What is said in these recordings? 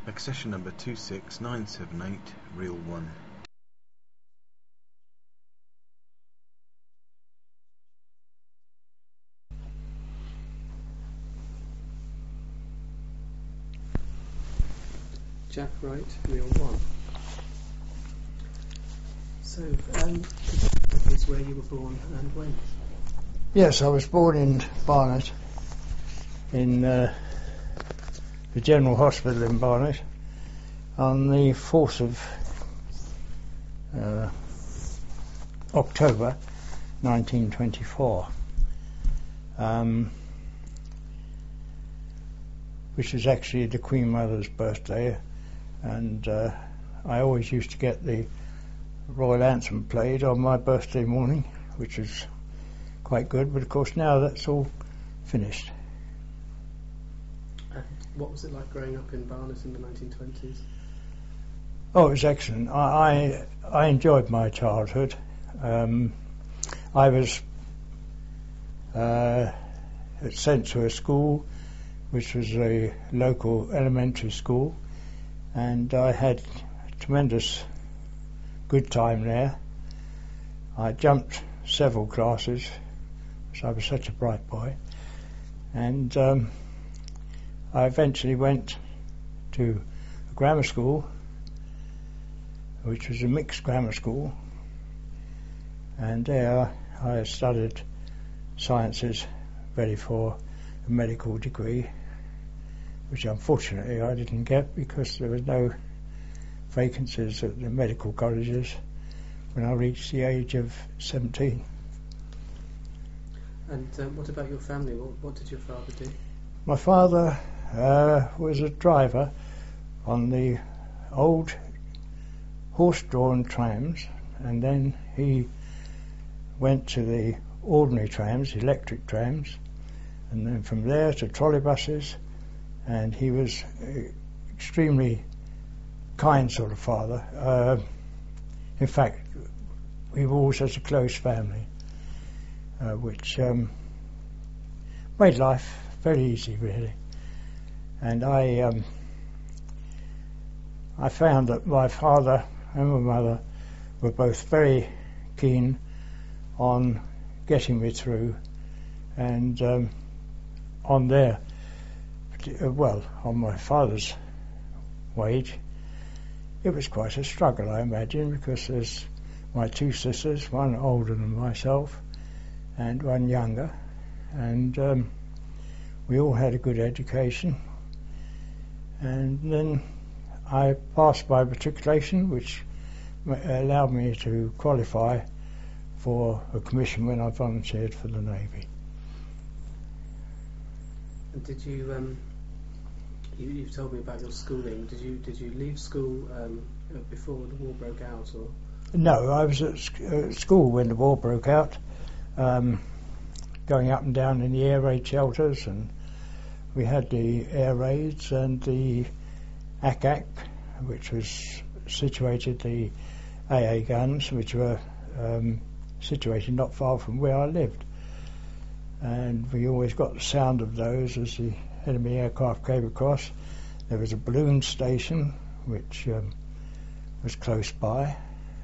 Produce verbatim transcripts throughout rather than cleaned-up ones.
Accession number two six nine seven eight, reel one. Jack Wright, reel one. So, um, is where you were born and when? Yes, I was born in Barnet, in uh, the General Hospital in Barnet, on the fourth of uh, October nineteen twenty-four, um, which was actually the Queen Mother's birthday, and uh, I always used to get the Royal Anthem played on my birthday morning, which was quite good, but of course now that's all finished. And what was it like growing up in Barnet in the nineteen twenties? Oh, it was excellent. I I, I enjoyed my childhood. Um, I was uh, sent to a school which was a local elementary school, and I had a tremendous good time there. I jumped several classes, because I was such a bright boy, and um, I eventually went to a grammar school, which was a mixed grammar school, and there I studied sciences, ready for a medical degree, which unfortunately I didn't get because there was no vacancies at the medical colleges when I reached the age of seventeen. And um, what about your family? What, what did your father do? My father uh, was a driver on the old horse-drawn trams, and then he went to the ordinary trams, electric trams, and then from there to trolleybuses, and he was uh, extremely kind sort of father. Uh, in fact, we were all such a close family, uh, which um, made life very easy, really. And I, um, I found that my father and my mother were both very keen on getting me through, and um, on their, well, on my father's wage, it was quite a struggle, I imagine, because there's my two sisters, one older than myself and one younger, and um, we all had a good education. And then I passed my matriculation, which allowed me to qualify for a commission when I volunteered for the Navy. And did you, um, you, you've told me about your schooling. Did you did you leave school um, before the war broke out, or? No, I was at sc- uh, school when the war broke out, um, going up and down in the air raid shelters, and we had the air raids and the A C A C, which was situated, the A A guns, which were um, situated not far from where I lived. And we always got the sound of those as the enemy aircraft came across. There was a balloon station which um, was close by,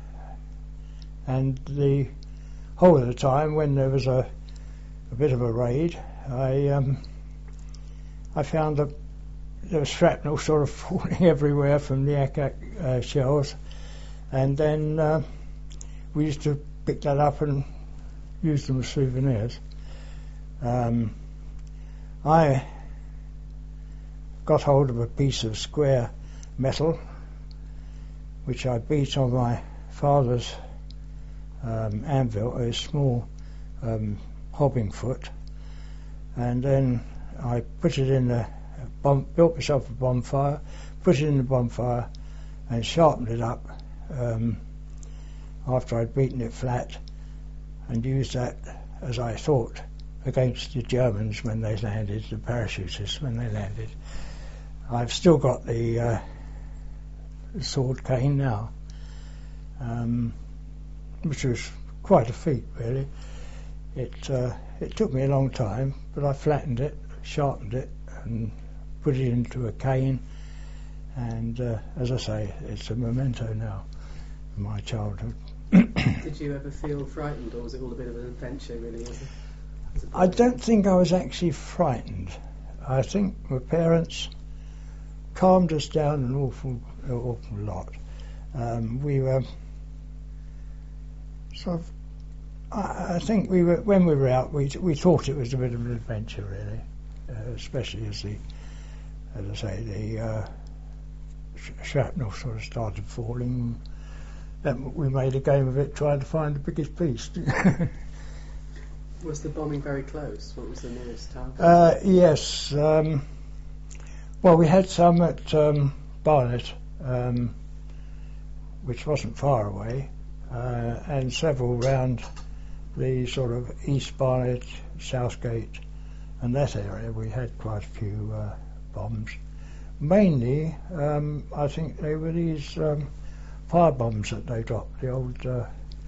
and the whole of the time when there was a, a bit of a raid, I um, I found that there was shrapnel sort of falling everywhere from the A C A C uh, shells, and then uh, we used to pick that up and use them as souvenirs. Um, I got hold of a piece of square metal which I beat on my father's um, anvil, a small um, hobbing foot, and then I put it in the bomb, built myself a bonfire, put it in the bonfire and sharpened it up um, after I'd beaten it flat, and used that, as I thought, against the Germans when they landed, the parachutists when they landed. I've still got the uh, sword cane now, um, which was quite a feat, really. It uh, it took me a long time, but I flattened it, sharpened it, and put it into a cane, and uh, as I say, it's a memento now of my childhood. Did you ever feel frightened, or was it all a bit of an adventure, really? As a, as a I don't think I was actually frightened. I think my parents calmed us down an awful, an awful lot. Um, we were sort of, I, I think we were, when we were out, we we thought it was a bit of an adventure, really, uh, especially as the, as I say, the uh, sh- shrapnel sort of started falling. Then we made a game of it, trying to find the biggest piece. Was the bombing very close? What was the nearest target? Uh, yes. Um, well, we had some at um, Barnet, um, which wasn't far away, uh, and several round the sort of East Barnet, Southgate, and that area. We had quite a few uh, bombs. Mainly, um, I think they were these um, fire bombs that they dropped, the old uh,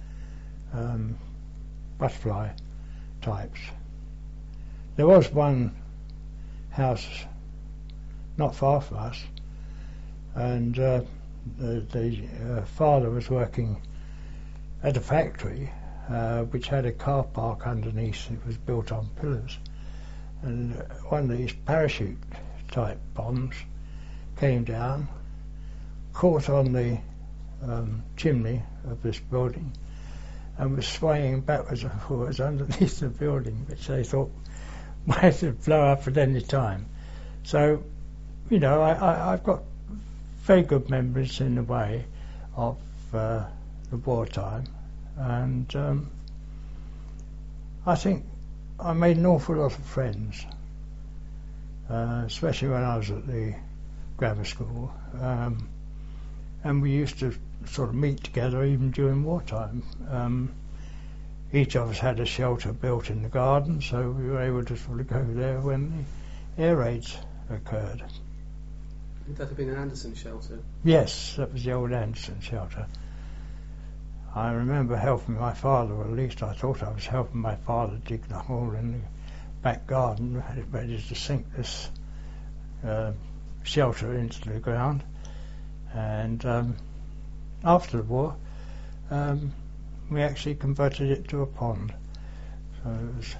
um, butterfly types. There was one house not far from us, and uh, the, the uh, father was working at a factory uh, which had a car park underneath. It was built on pillars, and one of these parachute type bombs came down, caught on the um, chimney of this building, and was swaying backwards and forwards underneath the building, which they thought might blow up at any time. So, you know, I, I, I've got very good memories in a way of uh, the wartime, and um, I think I made an awful lot of friends, uh, especially when I was at the grammar school, um, and we used to sort of meet together even during wartime. Um, each of us had a shelter built in the garden, so we were able to sort of go there when the air raids occurred. Would that have been an Anderson shelter? Yes, that was the old Anderson shelter. I remember helping my father, or at least I thought I was helping my father dig the hole in the back garden, ready to sink this uh, shelter into the ground. And um, after the war, um, we actually converted it to a pond. So it was.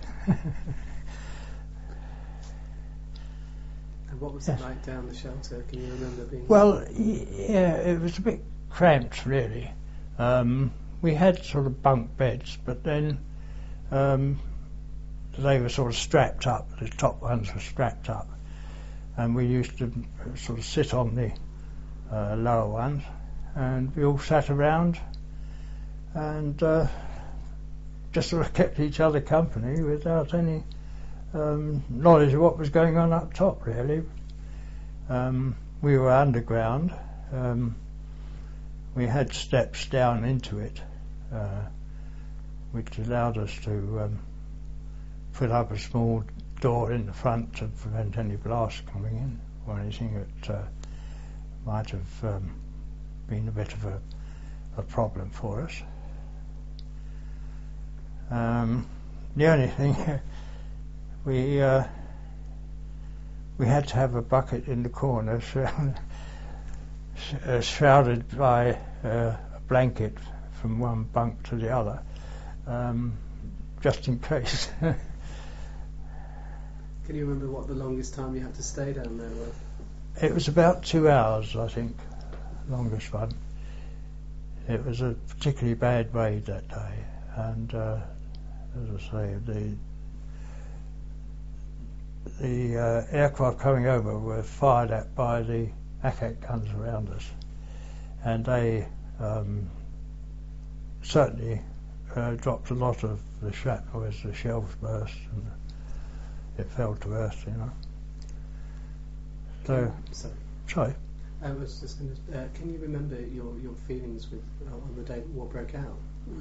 And what was yes. it like down the shelter? Can you remember being? Well, yeah, it was a bit cramped, really. Um, we had sort of bunk beds, but then um, they were sort of strapped up. The top ones were strapped up, and we used to sort of sit on the uh, lower ones, and we all sat around and uh, just sort of kept each other company without any um, knowledge of what was going on up top, really. Um, we were underground. Um, we had steps down into it, uh, which allowed us to um, put up a small door in the front to prevent any blast coming in or anything that uh, might have um, been a bit of a, a problem for us. Um, the only thing we uh, we had to have a bucket in the corner, shrouded, uh, shrouded by uh, a blanket from one bunk to the other, um, just in case. Can you remember what the longest time you had to stay down there was? It was about two hours, I think, longest one. It was a particularly bad raid that day, and uh, as I say, the the uh, aircraft coming over were fired at by the A C A C guns around us, and they um, certainly uh, dropped a lot of the shrapnel as the shells burst and it fell to earth, you know. So, Sorry. sorry. I was just going to. Uh, can you remember your, your feelings with uh, on the day the war broke out?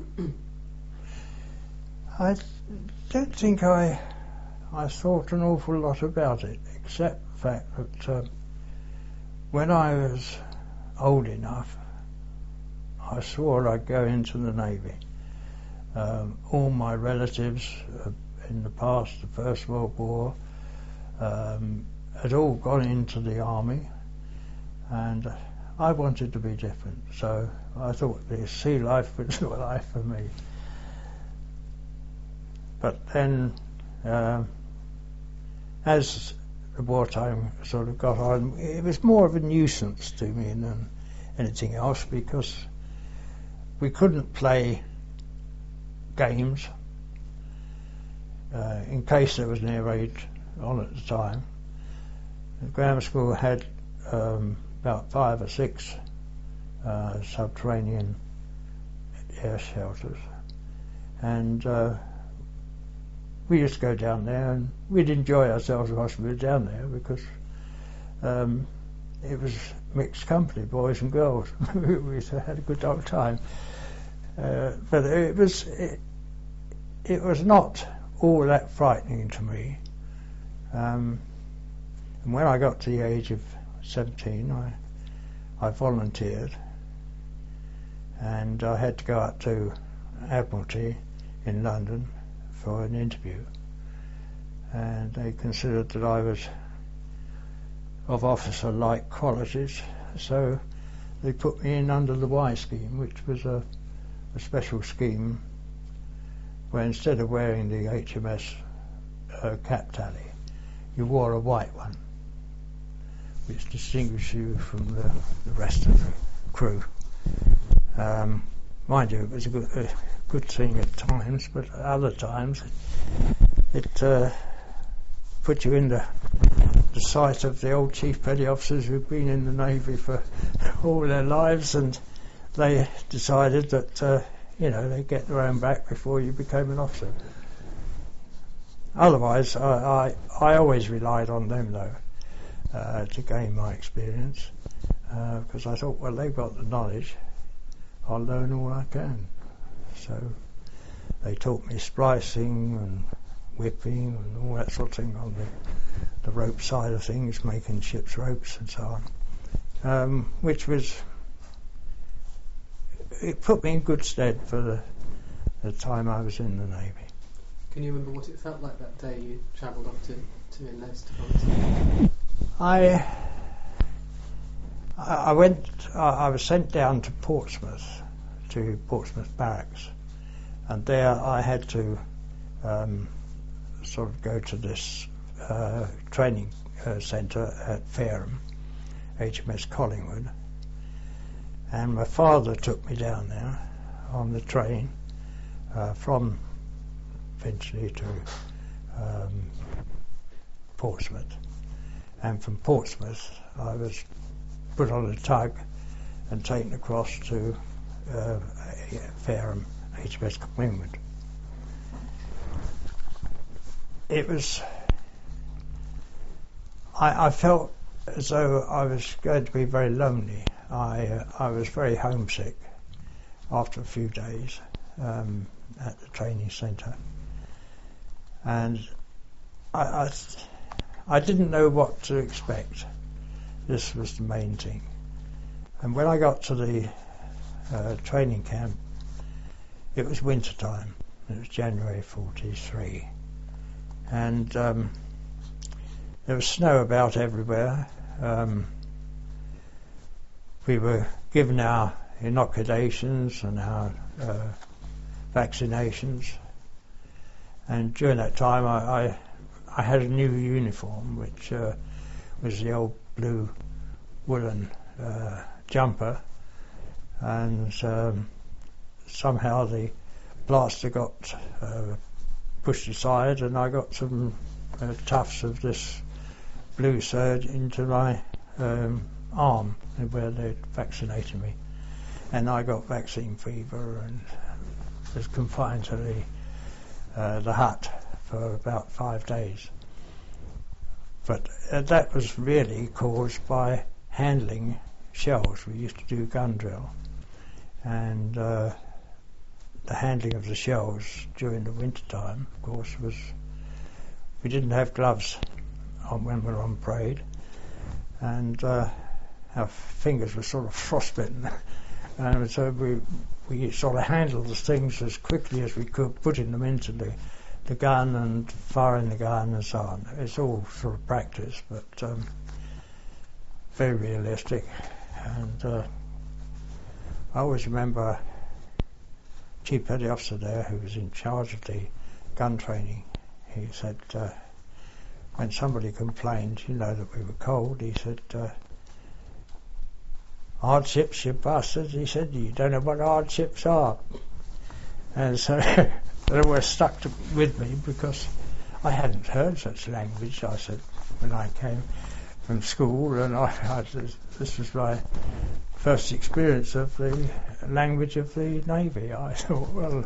I don't think I I thought an awful lot about it, except the fact that uh, when I was old enough, I swore I'd go into the Navy. Um, all my relatives uh, in the past, the First World War, um, had all gone into the Army, and uh, I wanted to be different, so I thought the sea life was the life for me. But then, uh, as the wartime sort of got on, it was more of a nuisance to me than anything else, because we couldn't play games uh, in case there was an air raid on at the time. The grammar school had um, about five or six uh, subterranean air shelters, and uh, we used to go down there, and we'd enjoy ourselves whilst we were down there, because um, it was mixed company, boys and girls. We had a good old time. Uh, but it was it, it was not all that frightening to me. Um, and when I got to the age of seventeen, I I volunteered, and I had to go up to Admiralty in London for an interview, and they considered that I was of officer-like qualities, so they put me in under the Y scheme, which was a, a special scheme where instead of wearing the H M S uh, cap tally, you wore a white one, which distinguished you from the, the rest of the crew. Um, mind you, it was a good, a good thing at times, but at other times it, it uh, put you in the, the sight of the old chief petty officers who've been in the Navy for all their lives, and they decided that uh, you know, they'd get their own back before you became an officer. Otherwise, I, I, I always relied on them though uh, to gain my experience, uh, because I thought, well, they've got the knowledge, I'll learn all I can. So they taught me splicing and whipping and all that sort of thing on the, the rope side of things, making ship's ropes and so on, um, which was, it put me in good stead for the, the time I was in the Navy. Can you remember what it felt like that day you travelled off to, to enlist? I I went. I was sent down to Portsmouth, to Portsmouth Barracks, and there I had to um, sort of go to this uh, training uh, centre at Fareham, H M S Collingwood, and my father took me down there on the train uh, from Finchley to um, Portsmouth, and from Portsmouth I was put on a tug and taken across to uh, Fareham, H M S Collingwood. It was, I, I felt as though I was going to be very lonely. I uh, I was very homesick after a few days um, at the training centre, and I, I I didn't know what to expect. This was the main thing. And when I got to the uh, training camp, it was winter time. It was January forty-three, and um, there was snow about everywhere. Um, we were given our inoculations and our uh, vaccinations, and during that time I, I, I had a new uniform, which uh, was the old blue woolen uh, jumper, and um, somehow the plaster got uh, pushed aside, and I got some uh, tufts of this blue serge into my um, arm where they'd vaccinated me, and I got vaccine fever and was confined to the uh, the hut for about five days. But uh, that was really caused by handling shells. We used to do gun drill, and uh, the handling of the shells during the winter time, of course, was, we didn't have gloves on when we were on parade, and uh, our fingers were sort of frostbitten, and so we we sort of handled the things as quickly as we could, putting them into the the gun and firing the gun and so on. It's all sort of practice, but um, very realistic, and uh, I always remember Chief Petty Officer there who was in charge of the gun training. He said uh, when somebody complained, you know, that we were cold, he said, uh, hardships, you bastards, he said, you don't know what hardships are. And so they were stuck to, with me because I hadn't heard such language. I said, when I came from school, and I, I this was my first experience of the language of the Navy. I thought, well,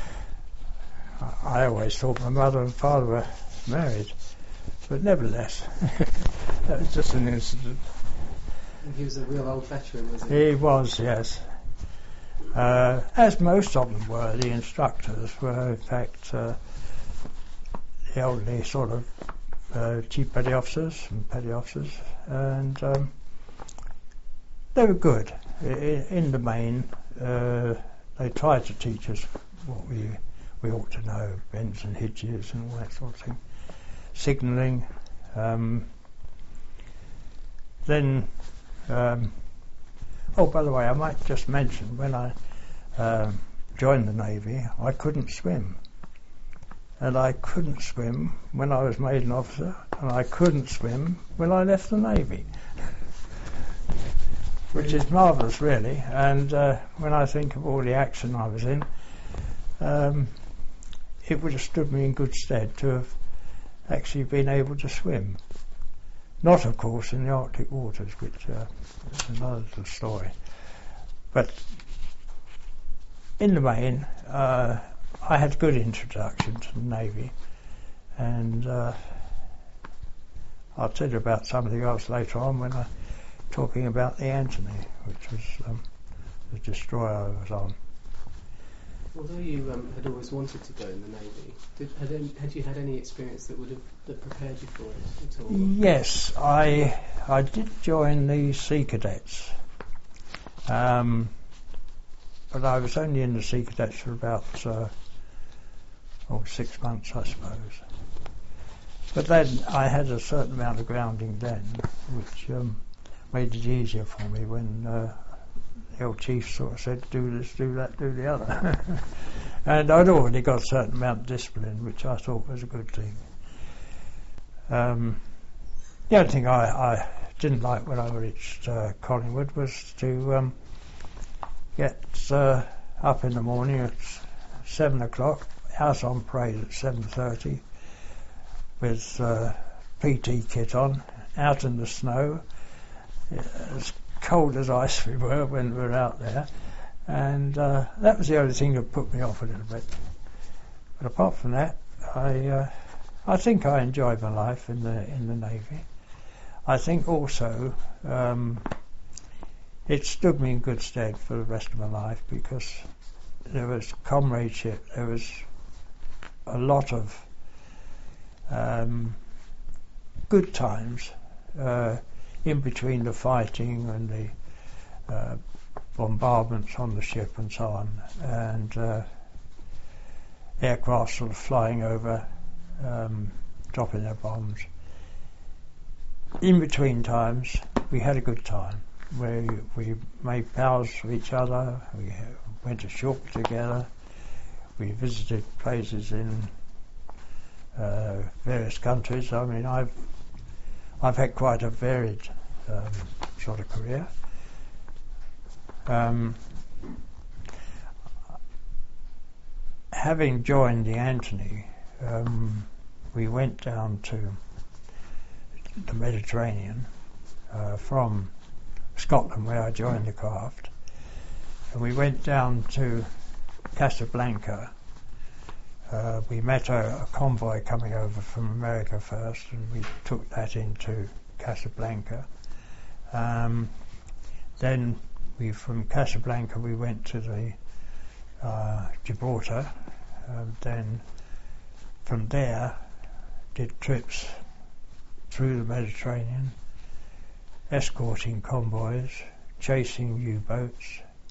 I always thought my mother and father were married, but nevertheless, that was just an incident. He was a real old veteran, wasn't he? He was, yes. Uh, as most of them were, the instructors were, in fact, uh, the elderly sort of uh, chief petty officers and petty officers, and um, they were good. I, in the main, uh, they tried to teach us what we we ought to know, bends and hitches and all that sort of thing. Signalling. Um, then, um, oh, by the way, I might just mention, when I um, joined the Navy, I couldn't swim. And I couldn't swim when I was made an officer, and I couldn't swim when I left the Navy. Which is marvellous, really. And uh, when I think of all the action I was in, um, it would have stood me in good stead to have actually been able to swim. Not, of course, in the Arctic waters, which uh, is another little story. But in the main, uh, I had a good introduction to the Navy, and uh, I'll tell you about something else later on when I'm talking about the Anthony, which was um, the destroyer I was on. Although you um, had always wanted to go in the Navy, did, had, any, had you had any experience that would have that prepared you for it at all? Yes, I I did join the Sea Cadets, um, but I was only in the Sea Cadets for about uh, oh, six months, I suppose. But then I had a certain amount of grounding then, which um, made it easier for me when uh, the old chief sort of said, do this, do that, do the other. And I'd already got a certain amount of discipline, which I thought was a good thing. Um, the only thing I, I didn't like when I reached uh, Collingwood was to um, get uh, up in the morning at seven o'clock, house on parade at seven thirty, with uh, P T kit on, out in the snow, as cold as ice we were when we were out there, and uh, that was the only thing that put me off a little bit. But apart from that, I uh, I think I enjoyed my life in the in the Navy. I think also um, it stood me in good stead for the rest of my life, because there was comradeship, there was a lot of um, good times uh, in between the fighting and the uh, bombardments on the ship and so on, and uh, aircraft sort of flying over, um, dropping their bombs. In between times, we had a good time. We we made pals with each other. We went to shop together. We visited places in uh, various countries. I mean, I've I've had quite a varied um, sort of career. Um, having joined the Anthony, um, we went down to the Mediterranean uh, from Scotland, where I joined the craft, and we went down to Casablanca. Uh, we met a, a convoy coming over from America first, and we took that into Casablanca. Um, then we, from Casablanca, we went to the uh, Gibraltar. Um, then from there, did trips through the Mediterranean, escorting convoys, chasing U-boats,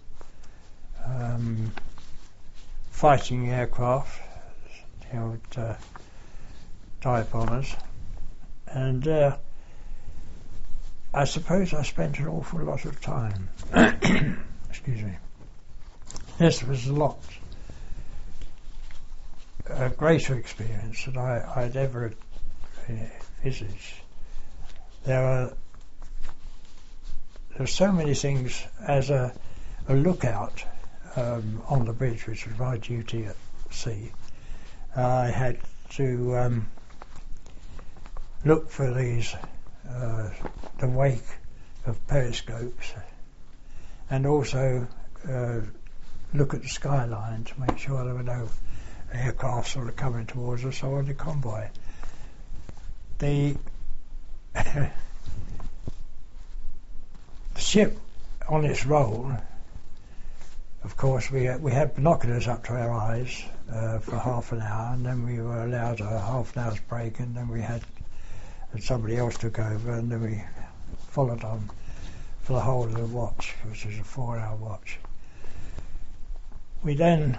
um, fighting aircraft, the old uh, dive bombers, and uh, I suppose I spent an awful lot of time. Excuse me. This was a lot a greater experience than I, I'd ever uh, envisaged. There are there are so many things as a, a lookout um, on the bridge, which was my duty at sea. I had to um, look for these uh, the wake of periscopes, and also uh, look at the skyline to make sure there were no aircraft sort of coming towards us or the convoy. The the ship on its roll, of course, we we had binoculars up to our eyes uh, for half an hour, and then we were allowed a half an hour's break, and then we had and somebody else took over, and then we followed on for the whole of the watch, which was a four-hour watch. We then,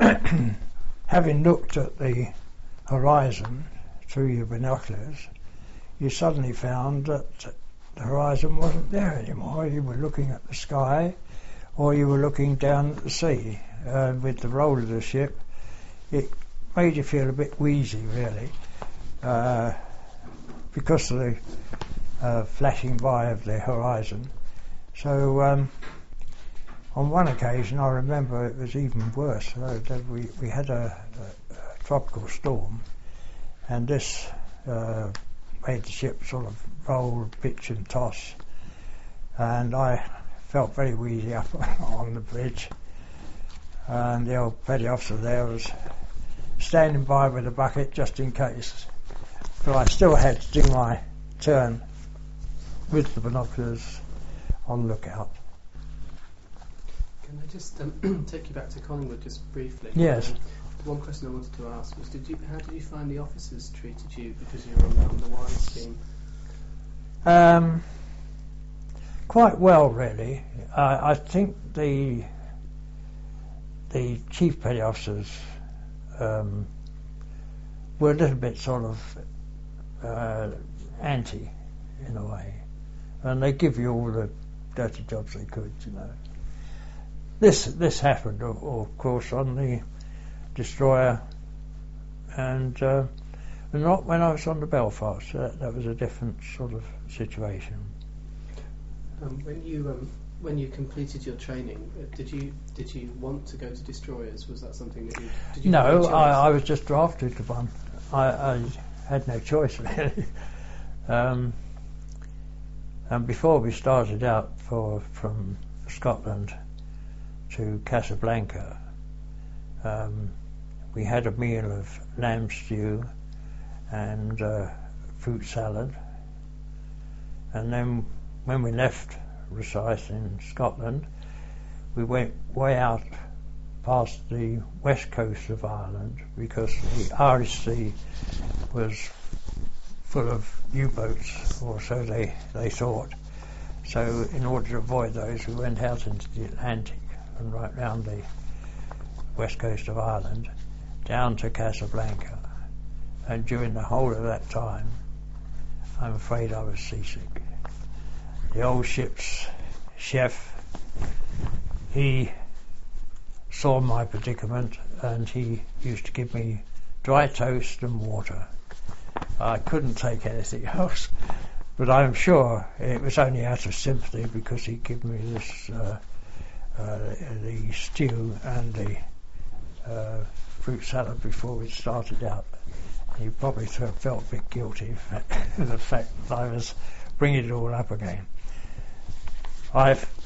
having looked at the horizon through your binoculars, you suddenly found that the horizon wasn't there anymore. You were looking at the sky, or you were looking down at the sea. Uh, with the roll of the ship, it made you feel a bit wheezy, really, uh, because of the uh, flashing by of the horizon. So um, on one occasion, I remember it was even worse. Uh, that we, we had a, a, a tropical storm, and this uh, made the ship sort of roll, pitch and toss, and I felt very wheezy up on the bridge, and the old petty officer there was standing by with a bucket just in case, but I still had to do my turn with the binoculars on lookout. Can I just um, take you back to Collingwood just briefly? Yes. Um, one question I wanted to ask was, did you, how did you find the officers treated you because you were on, on the Y scheme? Um, quite well, really. Uh, I think the the chief petty officers um, were a little bit sort of uh, anti, in a way, and they give you all the dirty jobs they could, you know. This this happened, of, of course, on the destroyer, and uh, not when I was on the Belfast. That, that was a different sort of situation. Um, when you um, when you completed your training, uh, did you did you want to go to destroyers? Was that something that you? Did you no, I, I was just drafted to one. I, I had no choice really. um, and before we started out for from Scotland to Casablanca, um, we had a meal of lamb stew and uh, fruit salad, and then when we left Rosyth in Scotland, we went way out past the west coast of Ireland because the Irish Sea was full of U-boats, or so they, they thought. So in order to avoid those, we went out into the Atlantic and right round the west coast of Ireland down to Casablanca, and during the whole of that time I'm afraid I was seasick. The old ship's chef, he saw my predicament and he used to give me dry toast and water. I couldn't take anything else, but I'm sure it was only out of sympathy because he'd given me this uh, uh, the stew and the uh, fruit salad before we started out. He probably felt a bit guilty for the fact that I was bringing it all up again. I've